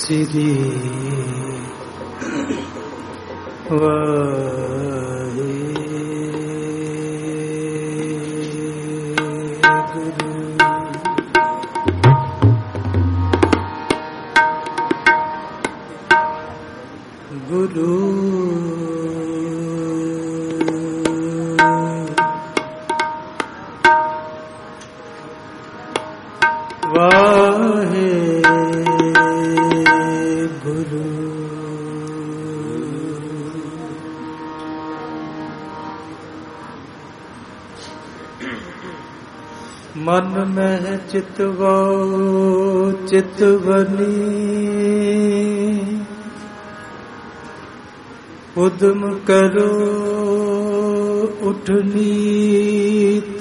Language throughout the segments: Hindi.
श्री गुरु वाहे गुरु मन में चितवो चितवनी उद्यम करो उठनीत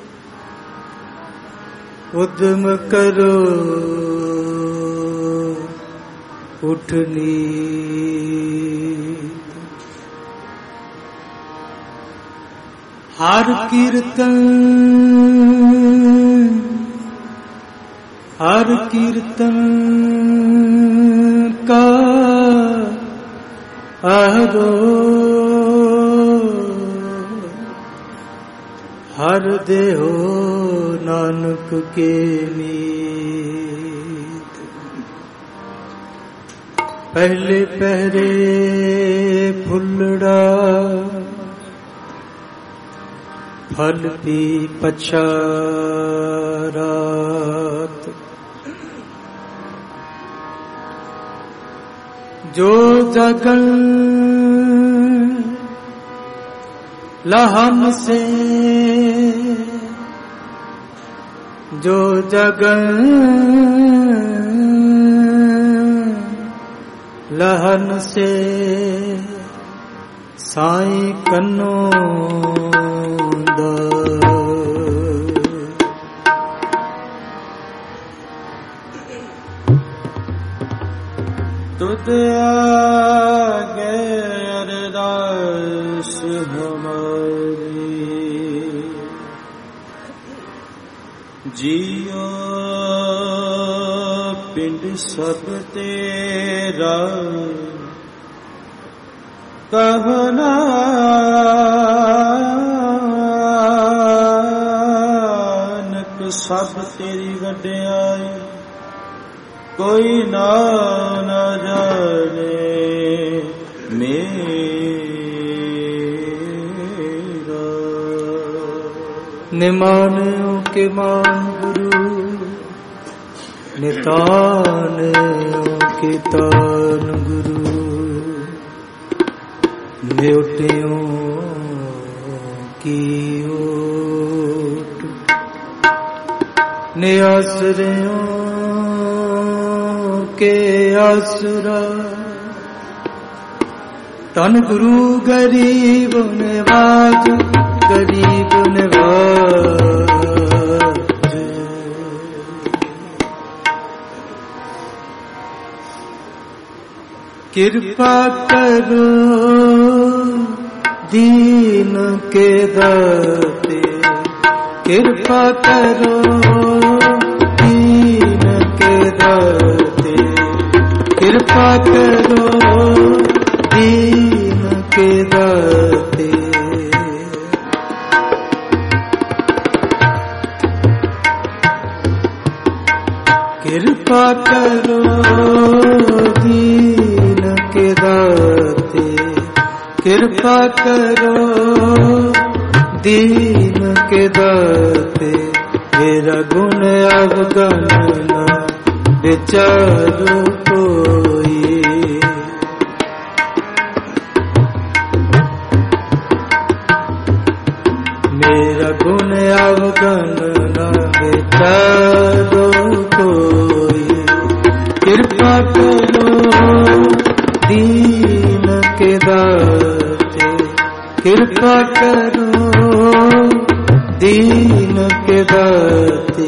उद्यम करो उठनीत हर कीर्तन का आरो हर देहो नानक के मीत पहले पहरे फुलड़ा फल पी पछारात जो जगन लहम से जो जगन लहन से साईं कन्नो तुद आगे अरदास हमारी जियो पिंड सब तेरा कहना नानक सब तेरी वड्याई कोई ना न जाने मेरा निमानों के मान गुरु नितानों के तान गुरु न्योटियों की ओट नियासरियों के आसरा तन गुरु गरीब नवाज गरीब नवाज कृपा करो दीन के दाते कृपा करो दीन के दाते कृपा करो दीन के दाते कृपा करो दीन के दाते कृपा करो दीन के दाते मेरा गुण अवगण न विचारो कोई मेरा गुण अवगण न विचारो कोई कृपा करो दीन के दाते कृपा करो दीन के दाते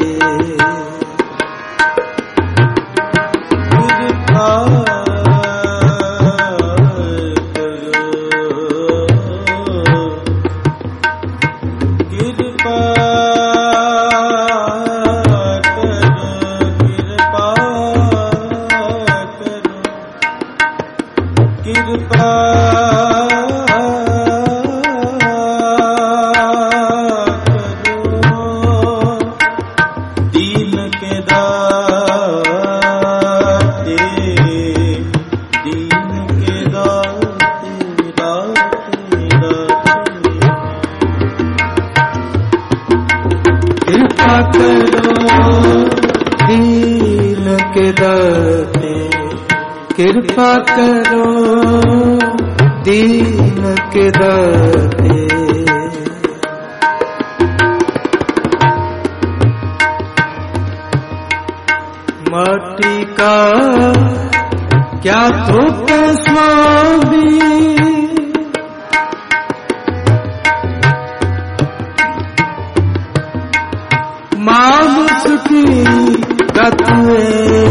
कृपा करो दीन के दाते, कृपा करो दीन के दाते। माटी का क्या थोक स्वामी, मानुष की गतवे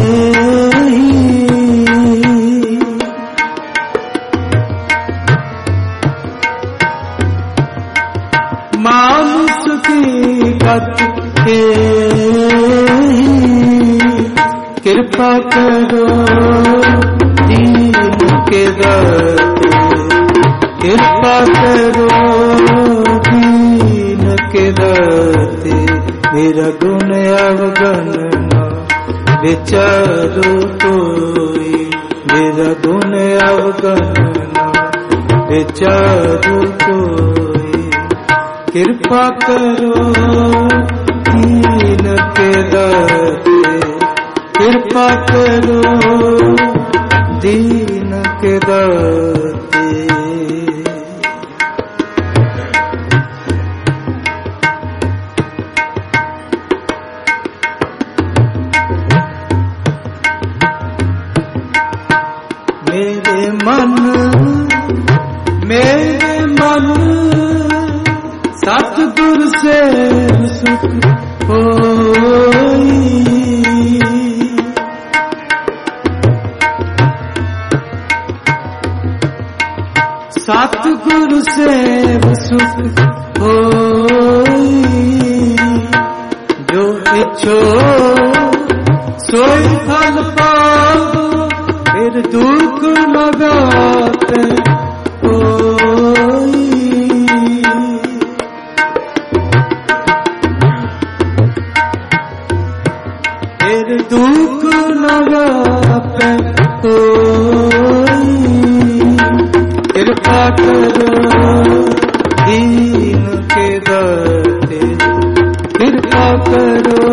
मानुष की गत के, कृपा करो दीन के दाते, कृपा करो दीन के दाते। मेरा गुण अवगण न विचारो कोई, मेरा गुण अवगण न विचारो कोई। कृपा करो दीन के दाते, कृपा करो दीन के दाते। मेरे मन सतगुरु से सुख होई, सतगुरु से सुख होई। जो इच्छो सोई फल पाओ, फिर दुख लगाते कोई। फिर दुख लगाते कोई। कृपा करो दीन के दाते, कृपा करो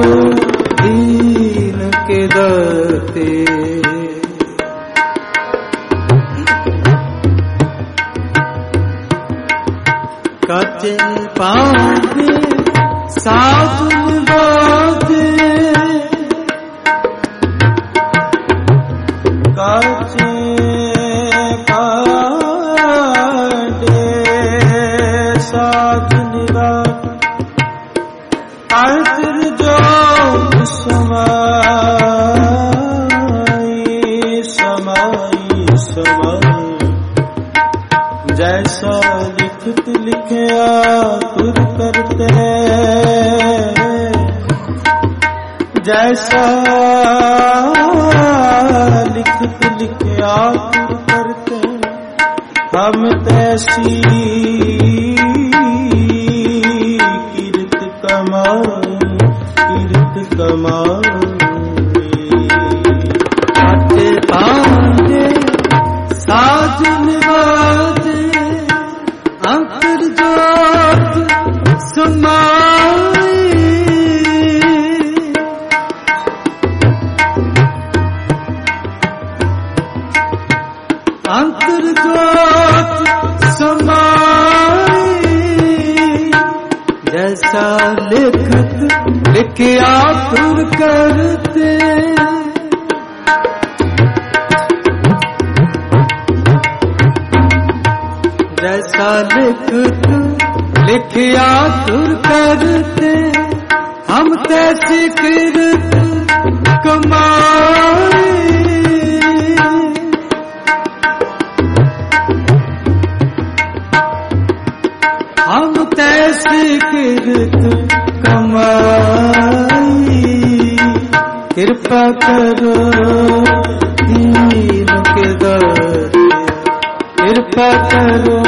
दीन के दाते। काचे पांदे साधु बादे, काचे पांदे साधु बादे। अर्थ जो समाई समाई समाई, जैसा लिखत लिखया तुर करते, जैसा लिखत लिखया तुर करते। हम तैसी कीर्त कमाई, कीर्त कमाई। आते पांडे साजन बाजे, अंतर जोत समाई। अंतर जोत समाई। जैसा लिखत लिखया तुर करते, जैसा लिखत लिखया तुर करते। हम तैसी कीर्त कमाई, हम तैसी कीर्त कमाई। कृपा करो दीन के दाते, कृपा करो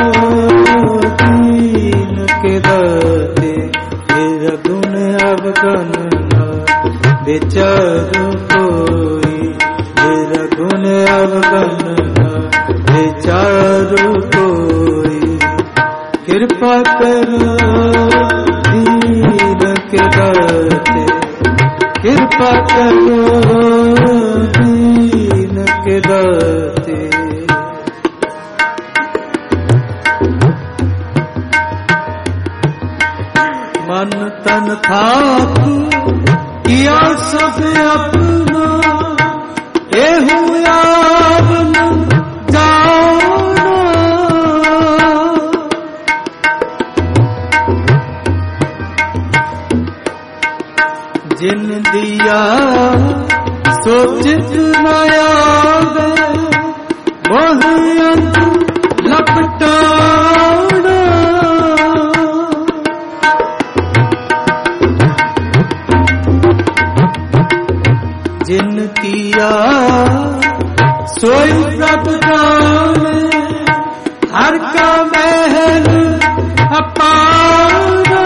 दीन के दाते। मेरा गुण अवगण न विचारो कोई, मेरा गुण अवगण न विचारो कोई। कृपा करो दीन के दाते, कृपा करो दीन के दाते। मन तन थाकू किया सब अपना, एहू याद न जाना। जिन दिया सोचित न आवे, वही अंत लपटाना। जिन किया सोई प्रभ जाने, हर का महल अपारा।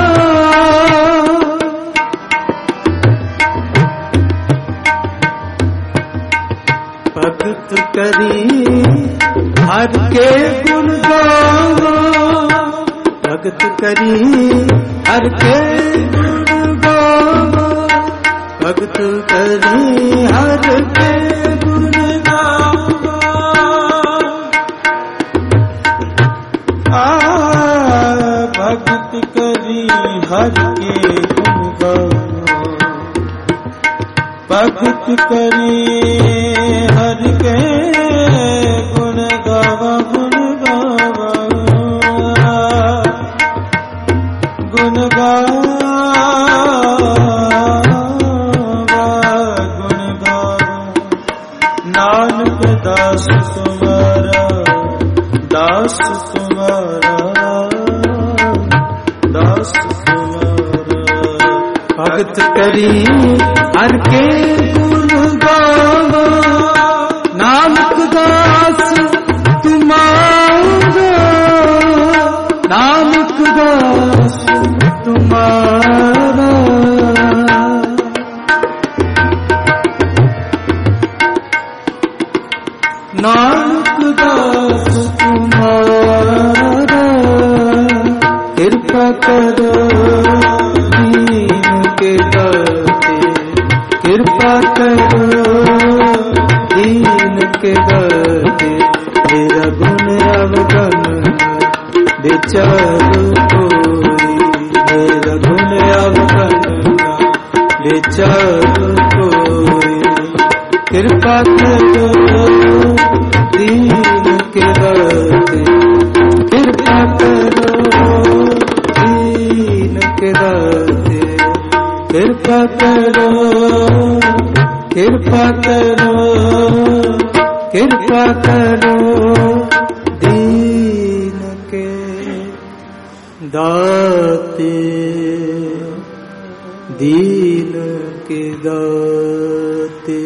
भगत करी हर के गुण गावा, भगत करी हर के गुण गावा, भगत करी हर के गुण गावा। भगत करी हर के गुण गावा, भगत करी हर के गुण गावा, गुण गावा, गुण गावा, गुण गावा। नानक दास तुम्हारा, दास तुम्हारा, दास तुम्हारा। भगत करी हर के गुण गावा, नानक दास तुम्हारा, नानक दास तुम्हारा। नानक दास तुम्हारा, कृपा करो दीन के दाते, कृपा करो दीन के दाते। मेरा गुण अवगन विचार कोई, मेरा गुण अवगन विचार कोई। कृपा करो दीन के दाते, कृपा करो दीन के दाते। कृपा करो, कृपा करो, कृपा करो दीन के दाते, दीन के दाते।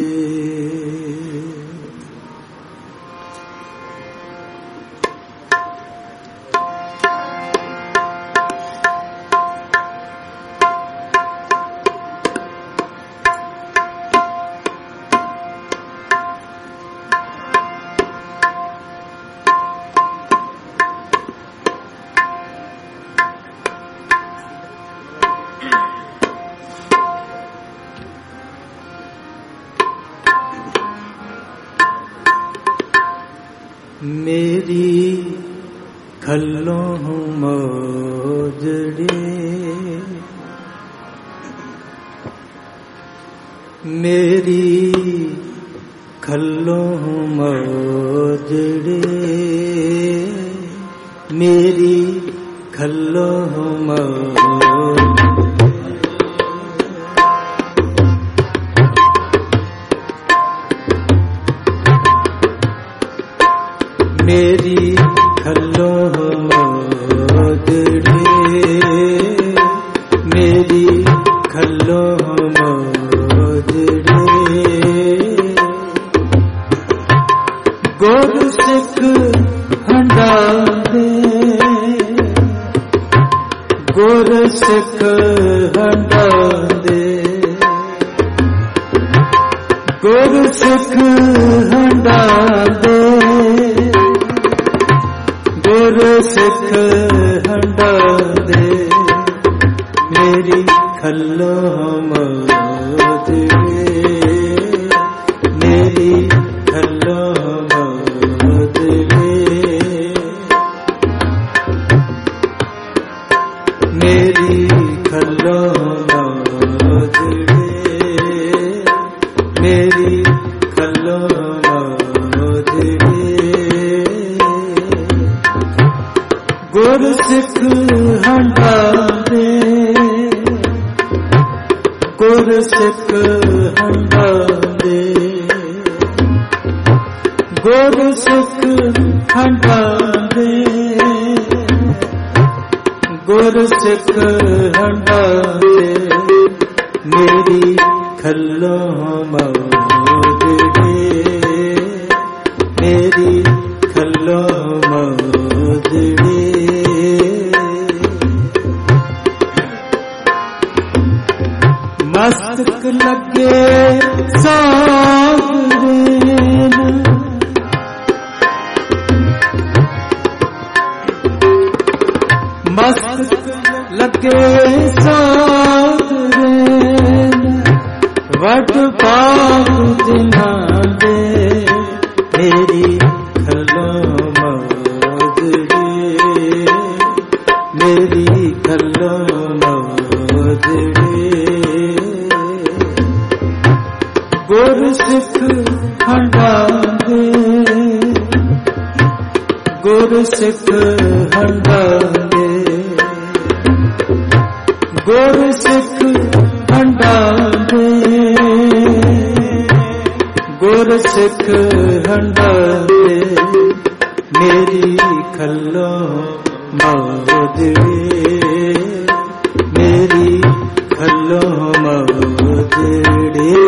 मेरी खल्लों मोजड़े, मेरी खल्लों मोजड़े, मेरी खल्लों मेरी खल्लों मोजड़े, मेरी खल्लों मोजड़े। गुरु सिख हंडा दे, गुरु सिख हंडा दे, गुरु सिख हंडा दे, गुरु सिख हंडा दे। मेरी खल्लों मोजड़े, खलो मोजड़े मेरी खलो मोजड़े गुर सिख हंडा दे गुर सिख हंडा दे गुर सिख हंडा दे गुर सिख हंडा दे मेरी खलो मोजड़े मेरी खलो मोजड़े मस्तक लगे सागरेन मस्तक लगे सागरेन वट पाप जिन्हा दे मेरी खलो मोजड़े मेरी खलो मोजड़े गुर सिख हंडा दे गुर सिख हंडा दे गुर सिख हंडा दे गुर सिख हंडा दे मेरी खलो मोजड़े मेरी खलो मोजड़े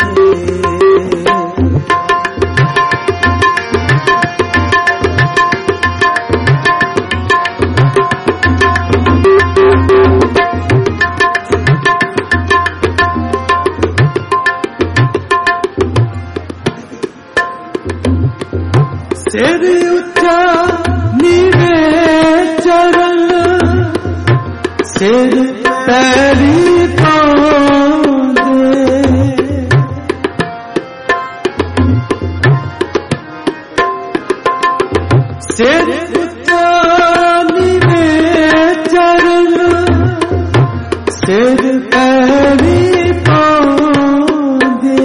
सिर उच्चा नीवे चरण सिर पैरी पांदे सिर उच्चा नीवे चरण सिर पैरी पांदे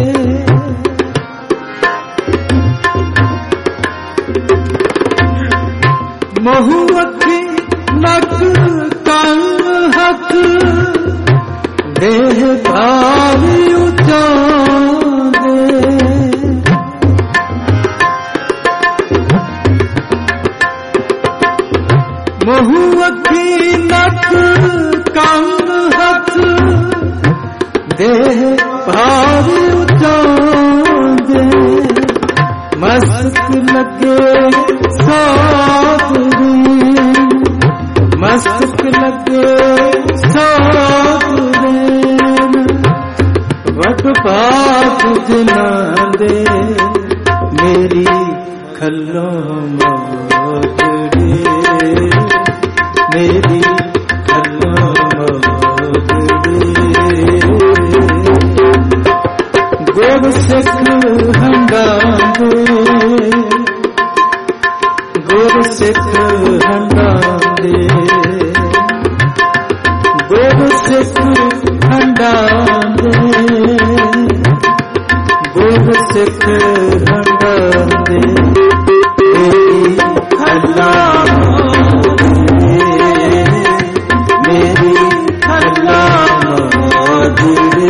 महू अखी नक कंग हक देह भावी उचा दे महू अखी नक कंग हक देह भावी उचा दे मस्तक लगे मस्तक लगे सागरेन वट पाप जिन्हा दे मेरी खलो मोजड़े मेरी खलो मोजड़े गुर सिख हंडा दे गुर सिख हंडा दे गुर सिख हंडा दे गुर सिख हंडा दे मेरी खलो मेरी खलो मोजड़े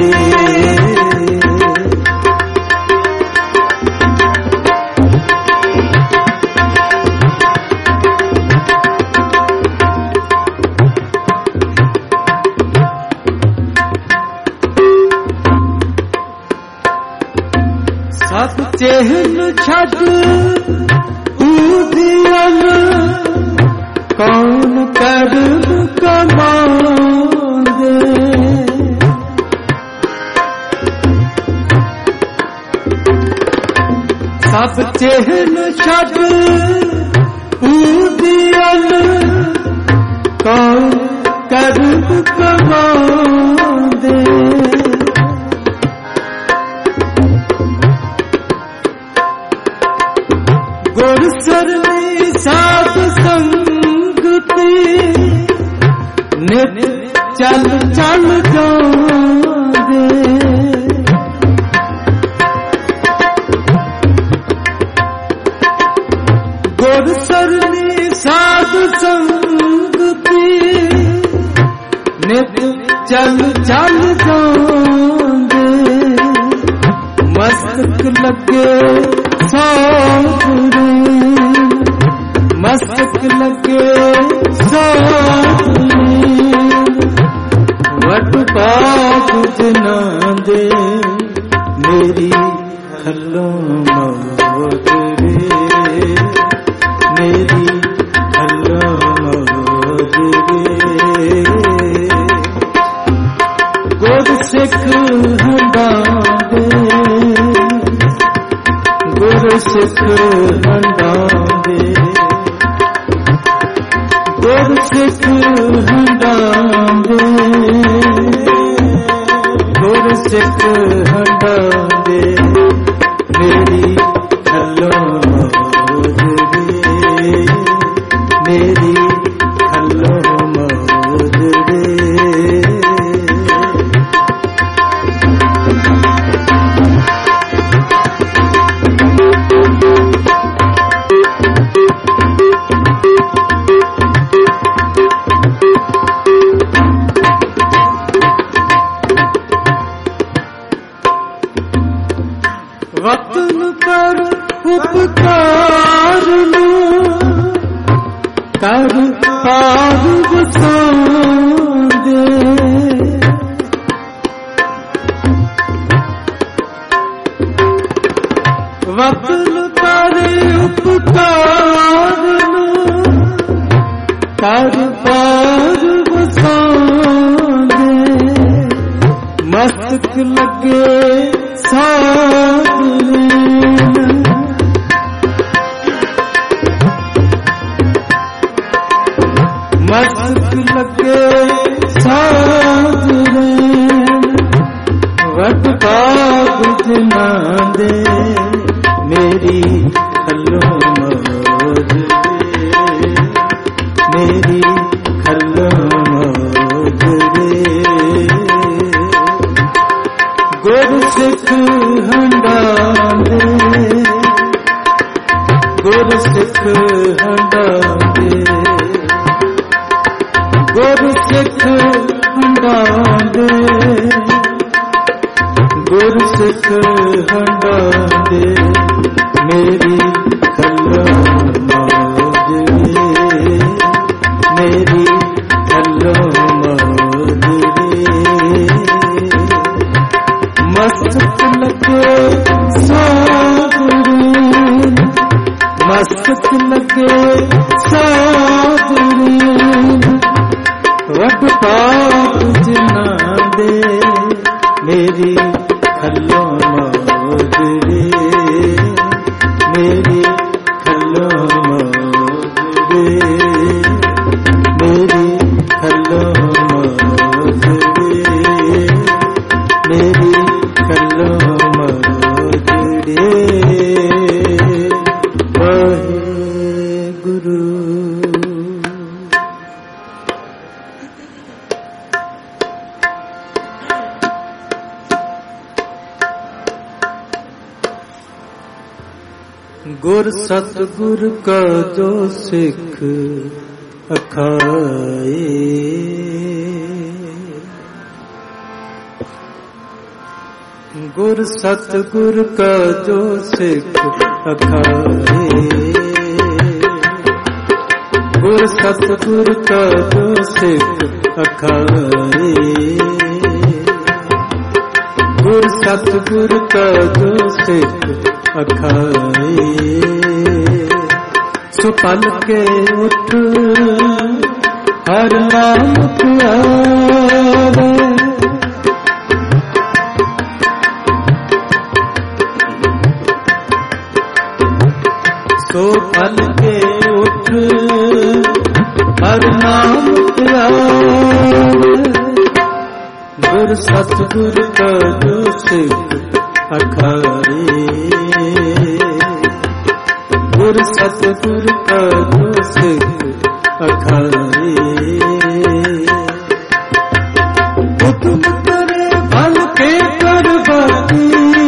सत चेहन छद ऊदियन कौन कर्म कमांदे सब चेहन छद ऊदियन कौन कर्म कमांदे गुर सरनी साध संगति नित चल चल जाओगे। गुर सरनी साधु संगति नित चल चल जाओगे। मस्तक लगे साधु मस्तक लगे साधु वट पाप जना दे मेरी खल्लो मौत रे मेरी खल्लो मौत रे। गुर सिख हंडा दे गुर सिख हंडा दे गुर सिख हंडा दे गुर सिख हंडा दे मेरी खल्लो मौत रे मेरी खल्लो मौत रे। वतन पर उपकार लो कर पार बसांदे। वतन पर उपकार लो कर पार बसांदे। मस्तक लगे साधु मस्तक लगे साधु वट पाप जना दे मेरी खल्लो मौत रे मेरी खल्लो मौत रे। गुर सिख हंडा दे गुर सिख हंडा दे गुर सिख हंडा दे गुर सिख हंडा दे मेरी खल्लो मौत रे मेरी खल्लो मौत रे। मस्तक लगे साधु मस्तक लगे साधु वट पाप जना दे मेरी खल्लो मौत रे मेरी खल्लो मौत रे मेरी खल्लो मौत रे मेरी खल्लो मौत रे। वाहेगुरु। गुर सतगुर का जो सिख अखाए गुर सतगुर का जो सिख अखाए गुर सतगुर का जो सिख अखाए गुर सतगुर का जो सिख अखाए सो पल के उठ हर नाम प्यारे सो पल के उठ हर नाम प्यारे गुर सतगुर का जो सिख अखाए गुर सतगुर का जो सिख अखाए हुक्म करे फल के करवाती,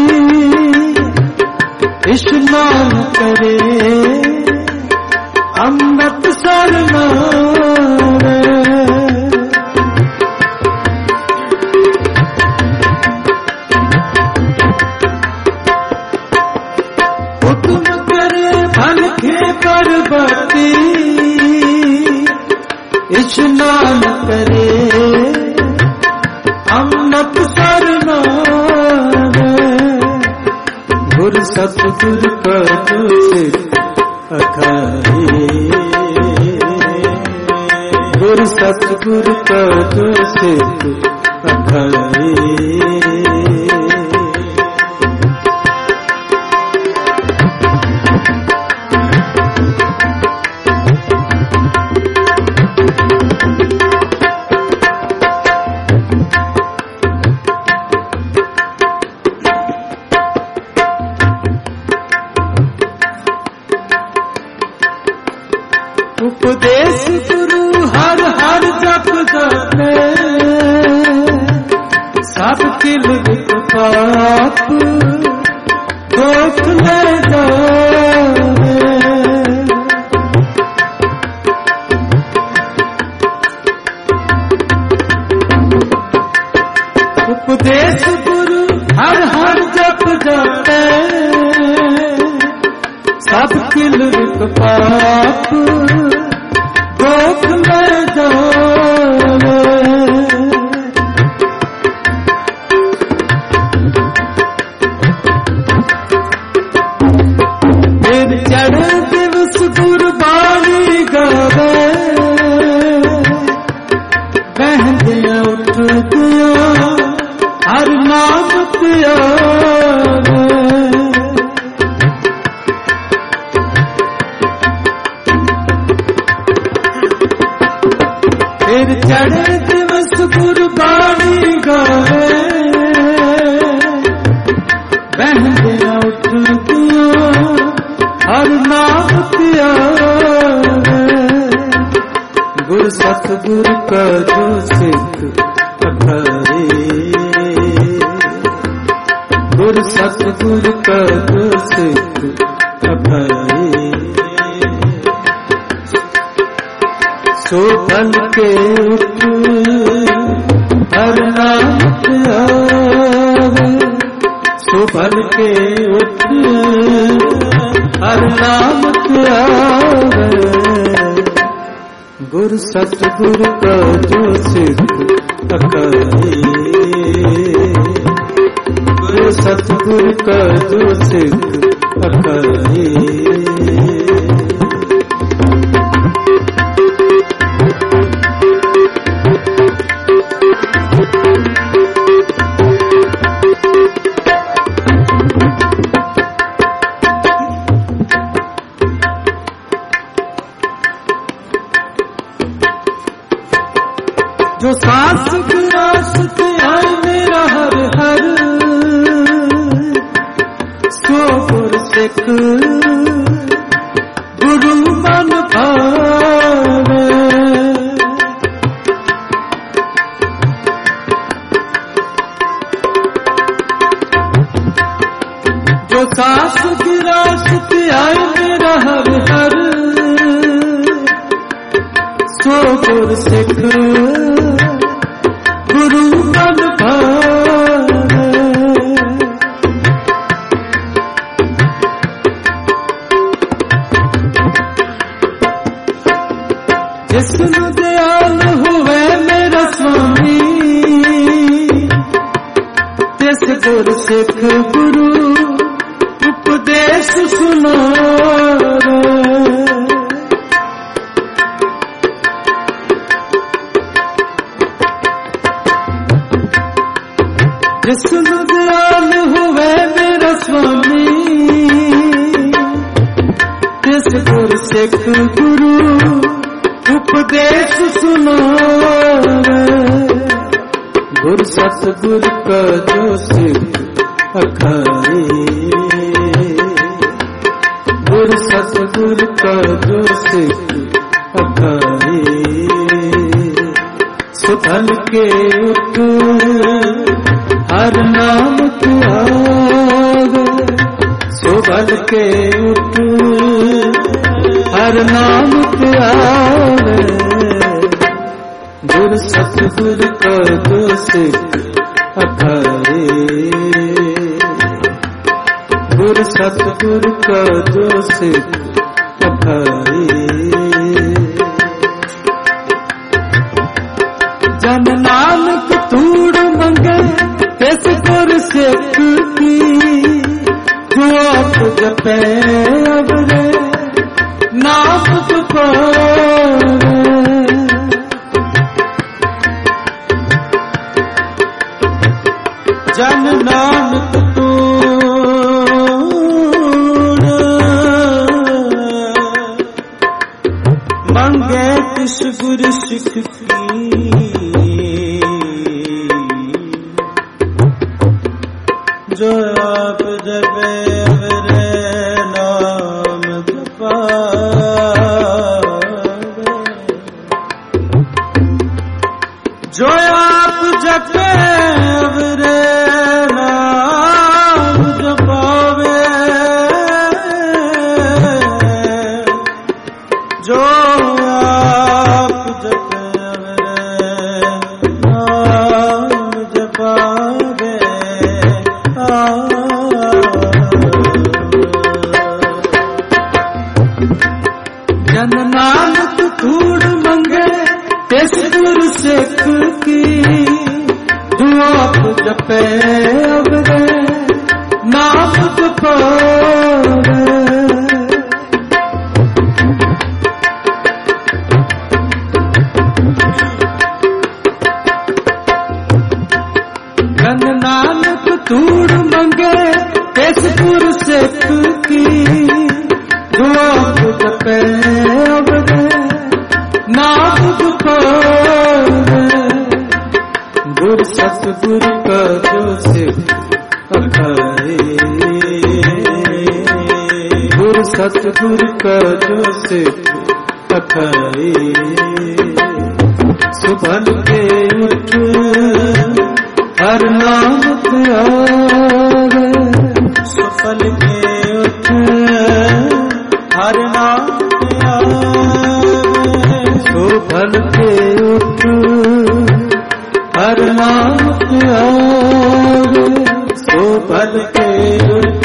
स्नान करे अमृत सरनारे। हुक्म करे फल के करवाती, स्नान करे अमृत सरनारे। गुरु सतगुरु का जो सिर अखाए, गुरु सतगुरु का जो सिर अखाए। उपदेश गुरु हर हर जप जाने, सब किल पाप दोख ले जाने। उपदेश गुरु हर हर जप जाने, सब किल पाप दोख ले जाने। फिर चढ़ दिवस गुरबाणी गावे, बहदियां उठदियां हर नाम प्यारे। फिर चढ़े दिवस गुरबाणी गावे, बहदियां उठदियां हर नाम प्यारे। गुरु सतगुरु का जो सिख अखाए, गुरु सतगुरु का जो सिख अखाए। सो फल के उठ हर नाम आवे, सो फल के उठ हर नाम आवे। गुरु सतगुरु का जो सिख अखाए, गुरु सतगुरु का जो सिख अखाए। जो सांस विरासत आए मेरा हर हर, सो गुर सिख गुरु मन भावे। जो सांस विरासत आए मेरा हर हर, सो गुर सिख गुरु मन भावे। जिसनु दयाल हुए मेरा स्वामी, तिस गुर सिख गुरु उपदेश सुनावे। जिसनु दयाल हुए मेरा स्वामी, तिस गुर सिख गुरु उपदेश सुनावे। गुरु सतगुरु का जो सिख अखाए, गुरु सतगुरु का जो सिख अखाए। सुफल के उठ हर नाम त्यागे, सुफल के उठ हर नाम त्यागे। गुर सतगुर का जो सिख अखाए, गुर सतगुर का जो सिख अखाए। जन नानक तूड़ मंगे तिस गुर सिख की, जो आप जपे अवरे नाम जपावे। जन नानक तूड़ मंगे तिस गुर सिख की, जो आप जपे अवरे नाम जपावे। जो आप जपे अवरे नाम जपावे, जो आप जपे अवरे नाम जपावे। जन नानक तूड़ मंगे तिस गुर सिख की, जो आप जपे अवरे नाम जपावे। जन नानक तूड़ मंगे तिस गुर सिख की, जो आप जपे अवरे नाम जपावे। गुर सतगुर का जो सिख अखाए, गुर सतगुर का जो सिख अखाए। सुफल के उठ हर नाम त्यागे, सुफल के उठ हर नाम त्यागे। सुफल के उठ हर नाम त्यागे, सुफल के उठ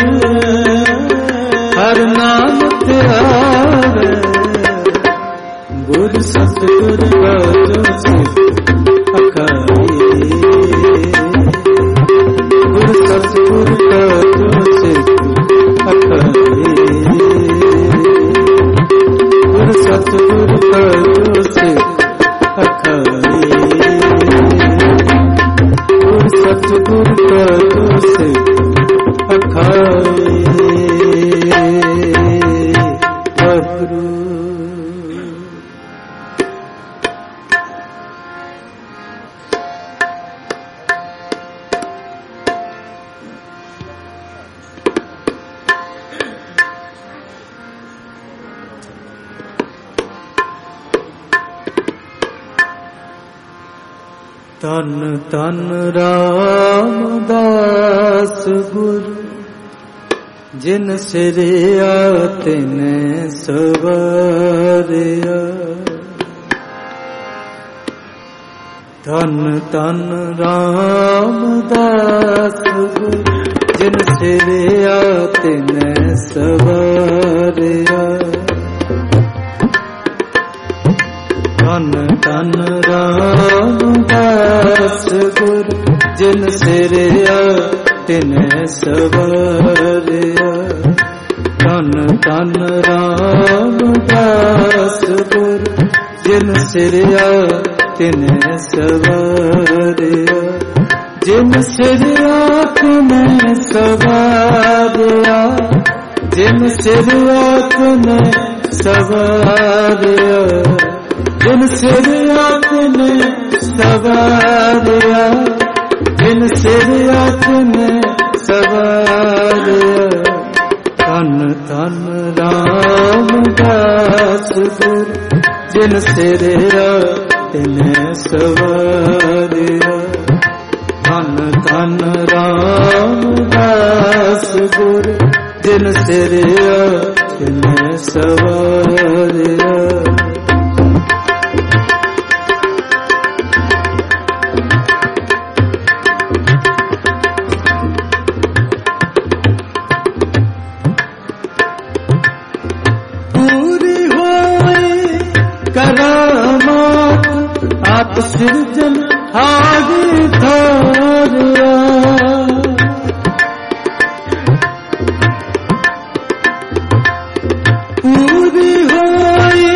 हर नाम त्यागे। गुर सतगुर का जो सिख अखाए, गुर सतगुर का जो सिख अखाए। गुर सतगुर का जो सिख अखाए, गुर सतगुर का जो सिख अखाए। तन तन रामदास गुर, जिन सिरिया तिने सवारिया। तन तन रामदास गुर, जिन सिरिया तिने सवारिया। तन तन रामदास गुर, जिन सिरिया तिने सवारिया। तन तन रामदास गुर, जिन सिरिया तिने सवारिया। जिन सिरिया तिने सवारिया, जिन सिरिया तिने सवारिया। जिन सिरिया तिने सवारिया, जिन सिरिया तिने सवारिया। तन तन रामदास गुर, जिन सिरिया तिने सवारिया। धन धन रामदास गुर जिन सिरिया तिने सवारिया। आप सृजन हारी धारिया। पूरी होई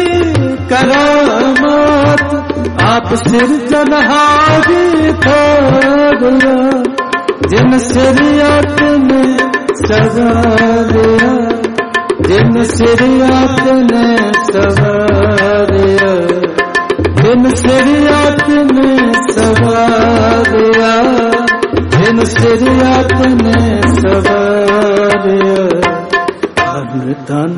करामात आप सृजन हारी धारिया। जिन सिरियत ने सवारिया, जिन सिरियत ने सवारिया, जिन सिरियत ने सवारिया, जिन सिरियत ने सवारिया। धन धन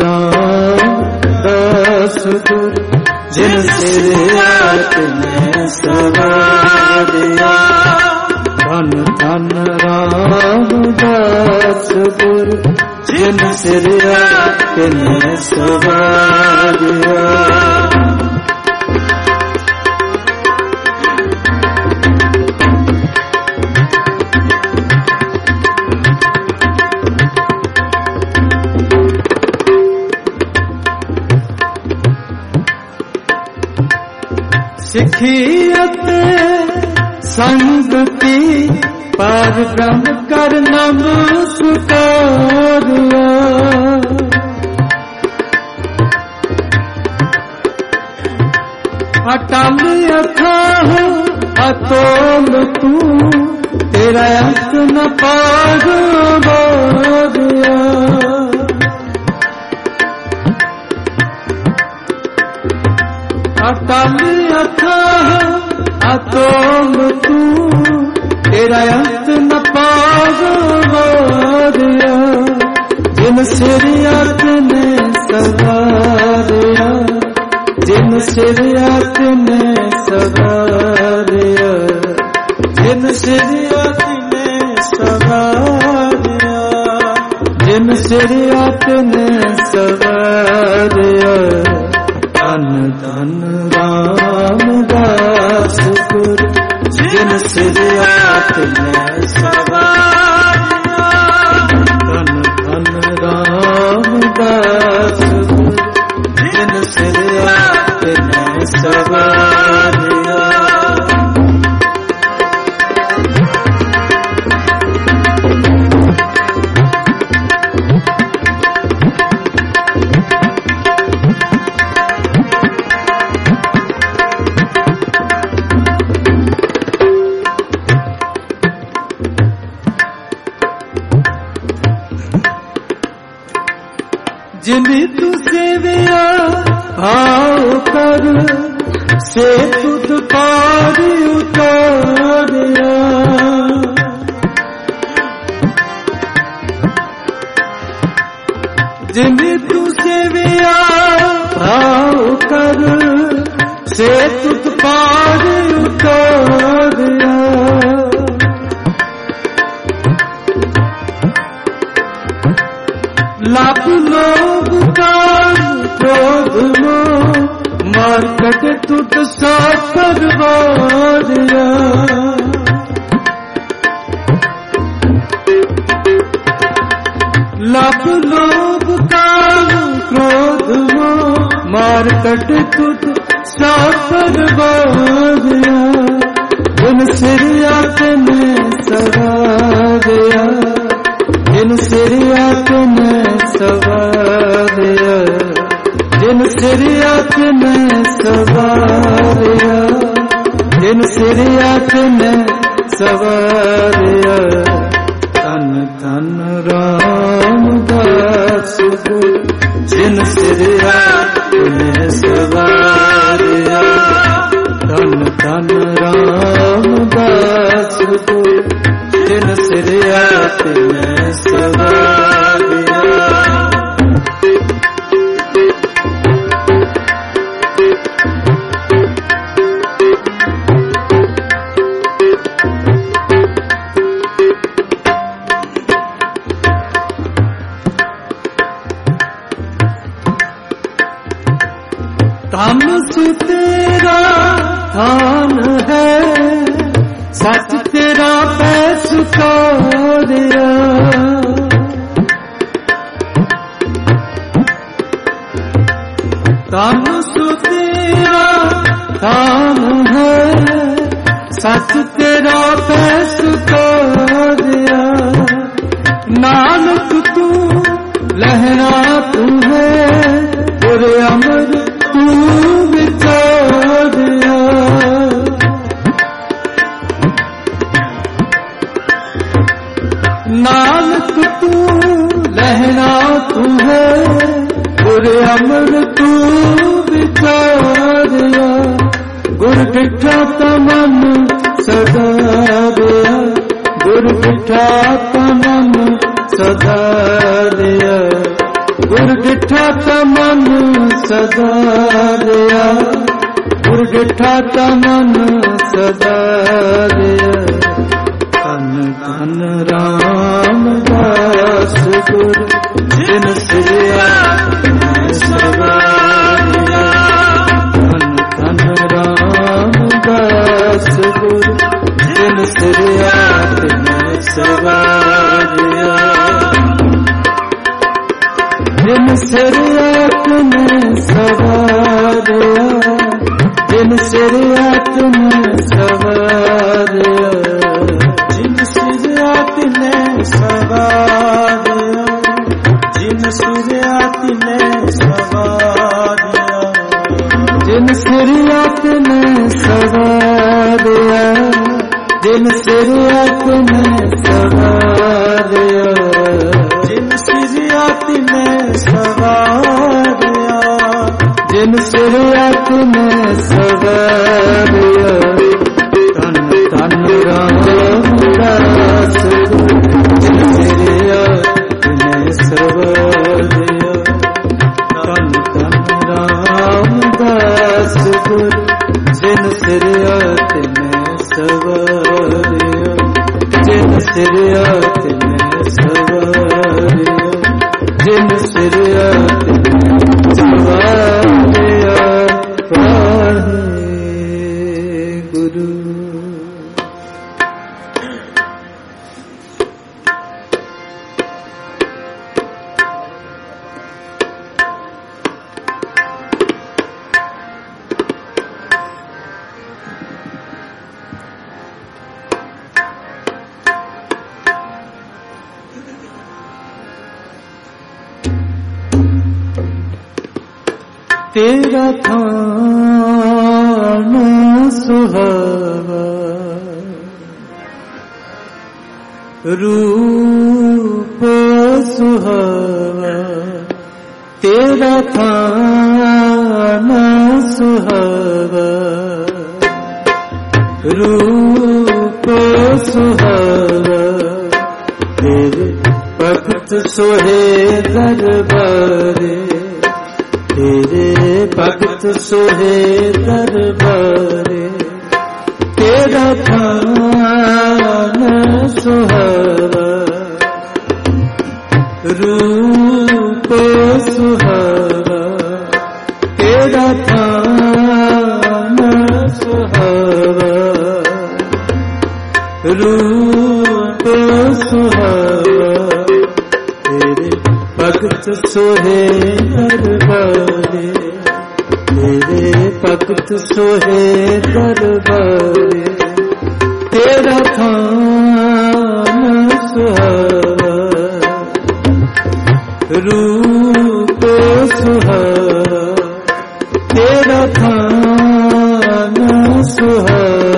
रामदास गुर जिन सिरियत ने सवारिया। धन धन रामदास गुर जिन सिरियत ने सवारिया। सिखियत संगति पर ब्रह्म कर नमस्कारिया। अटल अथाह अतोल तू तेरा अंत न पागोरिया। अटल अथाह अतोल तू तेरा अंत न पागोरिया। जिन सिरियत ने सवारिया, जिन सिरियत ने सवारिया, जिन सिरियत ने सवारिया, जिन सिरियत ने सवारिया। धन धन रामदास गुर जिन सिरियत ने सवारिया। धन धन रामदास गुर जिन सिरियत ने सवारिया। जिन्हें तू सेविया भाव कर से तुझ पार उतारिया। जिन्हें तू सेविया भाव कर से तुझ पार उतारिया। लाभ लोभ काम क्रोध मोह मार्कट तुझ सा परवारिया। लाभ लोभ काम क्रोध मोह मार्कट तुझ सा परवारिया। जिन सिरियत ने सवारिया, जिन सिरियत ने सवारिया, जिन सिरियत ने सवारिया, जिन सिरियत ने सवारिया। धन धन रामदास गुर जिन सिरियत ने सवारिया। धन धन रामदास गुर जिन सिरियत ने सवारिया। तन से तेरा थान है, सच तेरा पैस कारिया। तन से तेरा थान है, सच तेरा पैस कारिया। नानक तू लहरा तू है, गुर अमर तू विचारिया। नानक तू लहरा तू है, गुर अमर तू विचारिया। गुर डिठा तमन सदा दिया, गुर डिठा तमन सदा दिया। गुर डिठा तमन सदा दिया, गुर डिठा तमन सदा दिया। धन धन रामदास गुर जिन सिया सवारिया। धन धन रामदास गुर जिन सिया सवारिया। जिन सिया तुम सवारिया, जिन सिया तुम सवारिया। जिन सिया तिने सवारिया, जिन सिया तिने सवारिया। जिन सिया तिने सवारिया, जिन सिया तिने सवारिया। जिन सिया तिने सवारिया, जिन सिया तिने सवारिया। धन धन रामदास जिन सिया तिने सवारिया। धन धन रामदास गुर जिन सिया तिने सवारिया। जिन सिया तिने सवारिया, जिन सिया तिने सवारिया। वाहेगुरु। तेरा थान सुहावा, रूप सुहावा। तेरा थान सुहावा, रूप सुहावा। तेरे भक्त सोहे दरबारे, तेरे भक्त सोहे दरबारे। तेरा थान सुहावा, रूप सुहावा। तेरा थान सुहावा, रूप सुहावा। तेरे भक्त सोहे दरबारे, तेरे भक्त सोहे दरबारे। तेरा थान सुहावा, रूप सुहावा। तेरा थान सुहावा।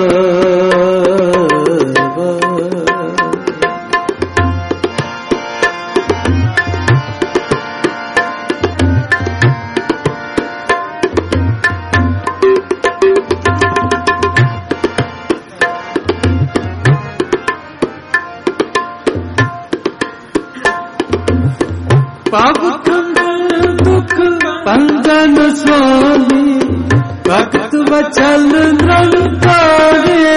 पाप खंडन दुख पंजन स्वामी, भक्त वचल निरंकारे।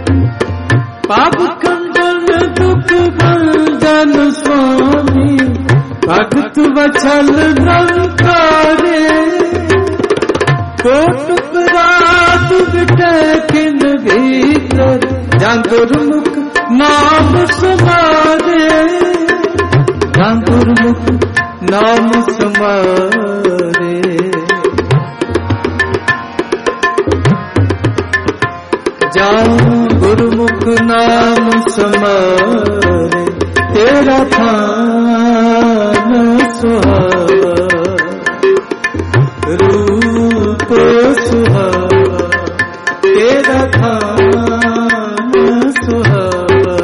पाप खंडन दुख पंजन स्वामी, वछल नंकारे कोट परात बिटे किन भीतर जहाँ गुरमुख नाम समारे जहाँ गुरमुख नाम समारे जहाँ गुरमुख नाम समारे तेरा थान सुहावा रूप सुहावा तेरा थान सुहावा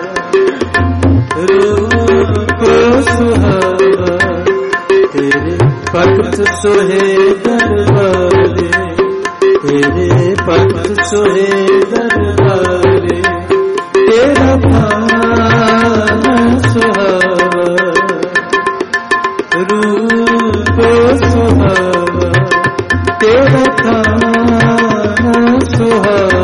रूप सुहावा तेरे भक्त सोहे दरबारे तेरे भक्त सोहे दरबारे तेरा थान सुहावा रूप सुहावा तेरा थान सुहावा।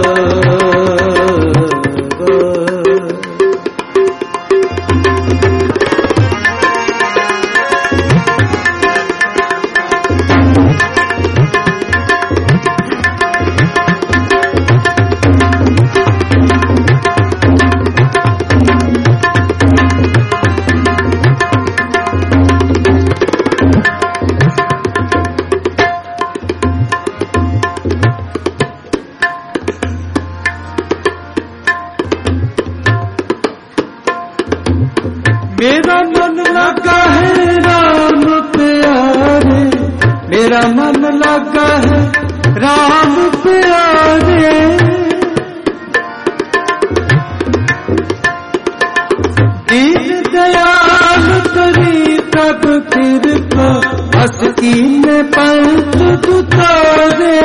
मेरा मन लगा है राम प्यारे मेरा मन लगा है राम प्यारे दीन दयाल करी तब कृपा बस कीन पंथ उतारे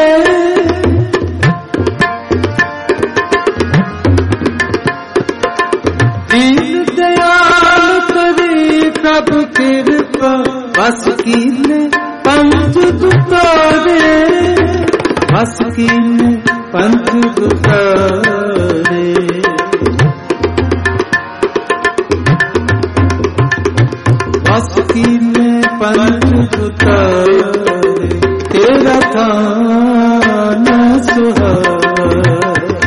दीन दयाल तब कृपा बस कीने पंथ दुतारे बस कीने पंथ दुतारे बस कीने पंथ दुतारे तेरा थान सुहावा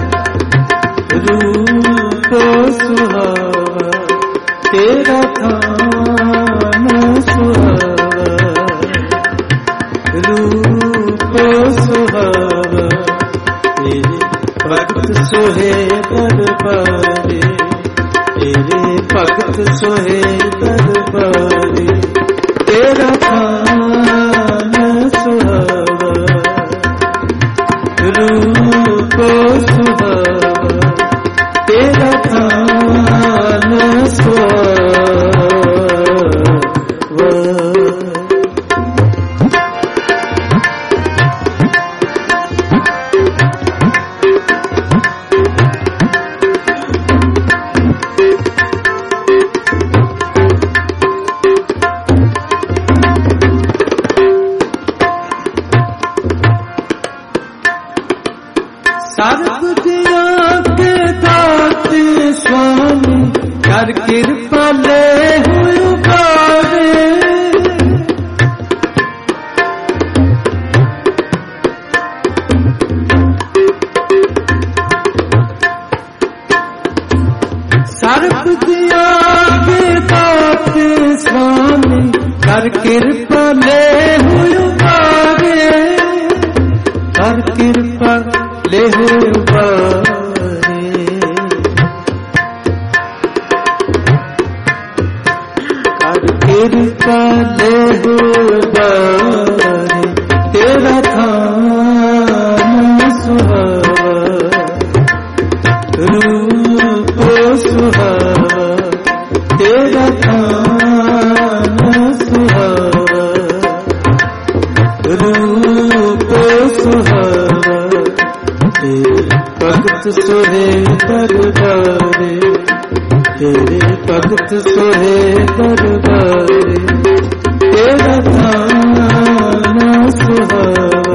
रूप सुहावा तेरा थान सुहावा रूप सुहावा तेरे भक्त सोहे दरबारे तेरे भक्त सोहे दरबारे तेरा थान सुहावा रूप सुहावा तेरा थान सुहावा। सर्व दिया के दाते स्वामी कर कृपा ले हुए उबारे सर्व दिया के दाते स्वामी कर कृपा ले हुए उबारे कर कृपा ले हुए उबारे कर कृपा ले हुए उबारे तेरा थान सुहावा रूप सुहावा तेरा थान सुहावा रूप सुहावा तेरे भक्त सोहे दरबारे तेरे भक्त सोहे दरबारे तेरा थान सुहावा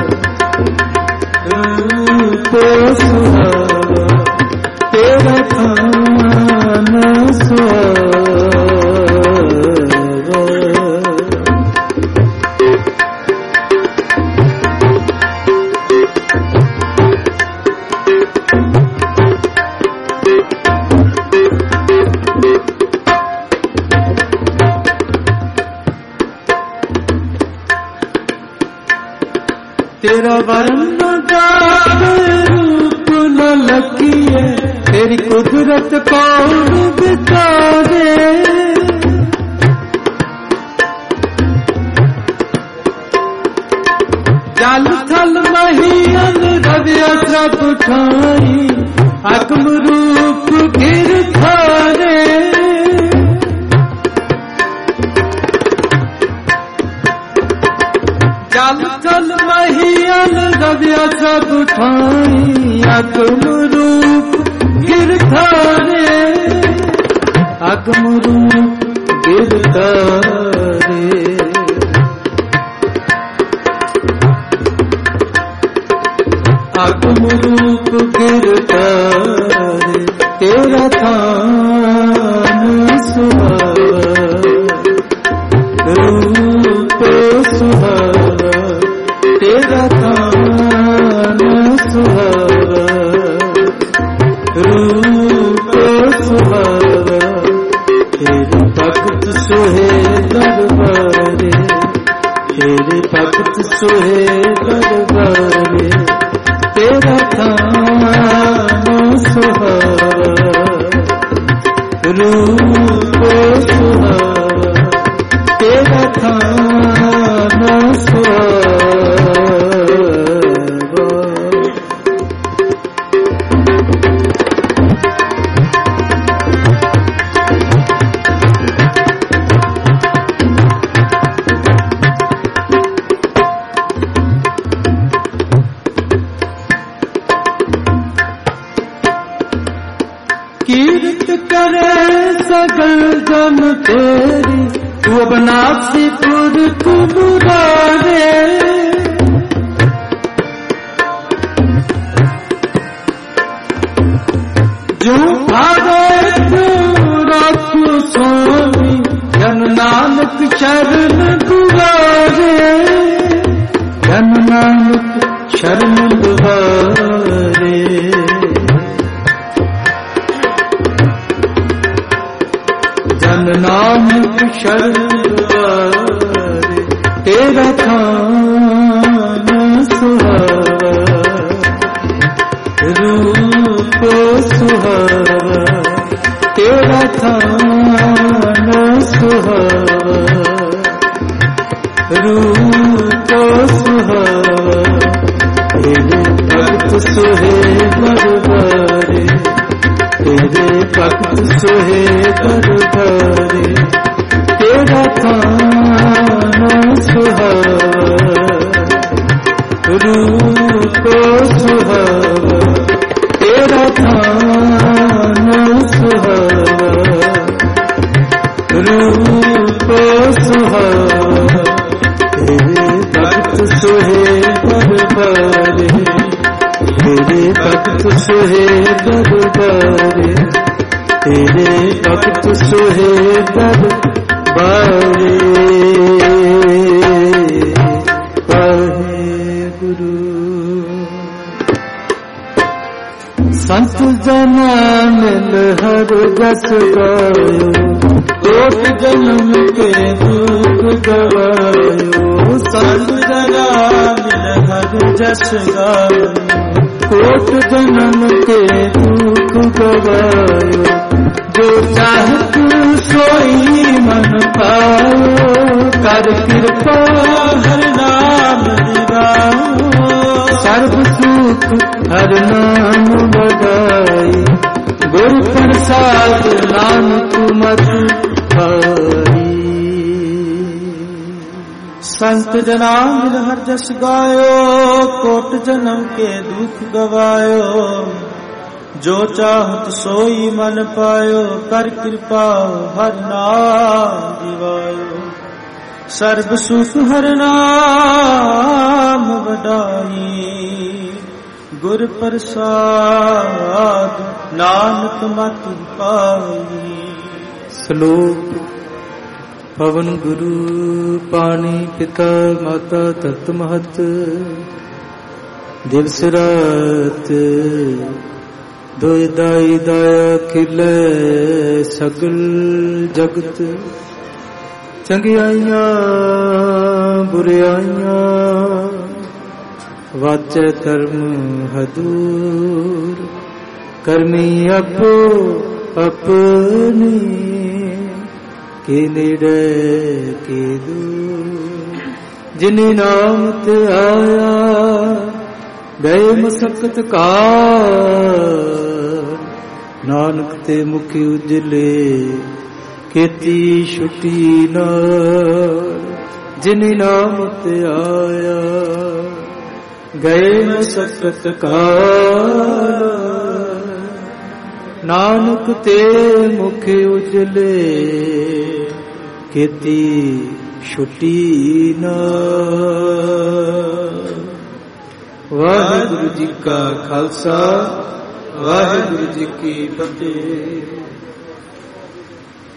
रूप सुहावा तेरा थान सुहावा। तेरा वर्ण जावे रूप न लकीए, तेरी कुदरत कौन बिचारे। जल थल महीयन रविया सब ठाई, अकम रूप गिर थारे। जल थल महीयन रविया सब ठाई, अकम रूप गिर थारे। अकम रूप गिर थारे। अकम रूप गिरधारे, तेरा थान सुहावा, रूप सुहावा, तेरा थान सुहावा, रूप सुहावा। तेरे भक्त सोहे दरबारे, तेरे भक्त सोहे दरबारे। तेरा थान सुहावा, रूप सुहावा, तेरा थान सुहावा। कीर्त करे सगल जन तेरी, तू बनासीपुर तू मुरारे। जो भावे तू राखू स्वामी, जन नानक शरण दुआरे। जन नानक शरण दुआरे। जन नानक शरण दुआरे, तेरा थान सुहावा, रूप सुहावा, तेरा थान सुहावा, रूप सुहावा। तेरे भक्त सोहे दरबारे, तेरे भक्त सोहे दरबारे। तेरा थान सुहावा, रूप सुहावा, तेरा थान सुहावा, रूप सुहावा। तेरे भक्त सोहे दरबारे, तेरे भक्त सोहे दरबारे, तेरे भक्त सोहे दरबारे। वाहेगुरु। संत जना मिल हर जस गायो, कोट जन्म के दुख गवायो। संत जना मिल हर जस गायो, कोट जन्म के दुख गवायो। जो चाहत सोई मन पायो, कर कृपा हर नाम दिवाओ। सर्व सुख हर नाम बधाई, गुर प्रसाद नानक मत पाई। संत जना मिल हर जस गायो, कोट जन्म के दुख गवायो। जो चाहत सोई मन पायो, कर कृपा हर नाम दिवायो। सर्व सुख हर नाम वडाई, गुर प्रसाद नानक मत पाई। श्लोक। पवन गुरु पानी पिता माता तत महत, दिवस रात दोय दाई दाया खिले सगल जगत। चंगियाइयां बुरियाइयां ਵਾਚੈ ਧਰਮ ਹਦੂਰ, ਕਰਮੀ ਆਪੋ ਆਪਣੀ, ਕੇ ਨੇੜੇ ਕੇ ਦੂਰ। ਜਿਨੀ ਨਾਮ ਤੇ ਆਇਆ ਗਏ ਮਸਕਤ ਕਾਰ, ਨਾਨਕ ਤੇ ਮੁਖ ਉਜਲੇ ਕੀਤੀ ਛੁਟੀ ਨਾਲ। ਜਿਨੀ ਨਾਮ ਤੇ ਆਇਆ ਗਏ ਮਸਕਤ ਕਾਰ, ਨਾਨਕ ਤੇ ਮੁਖ ਉਜਲੇ ਕੀਤੀ ਛੁਟੀ ਨਾਲ। ਵਾਹਿਗੁਰੂ ਜੀ ਕਾ ਖਾਲਸਾ, ਵਾਹਿਗੁਰੂ ਜੀ ਕੀ ਫਤਿਹ।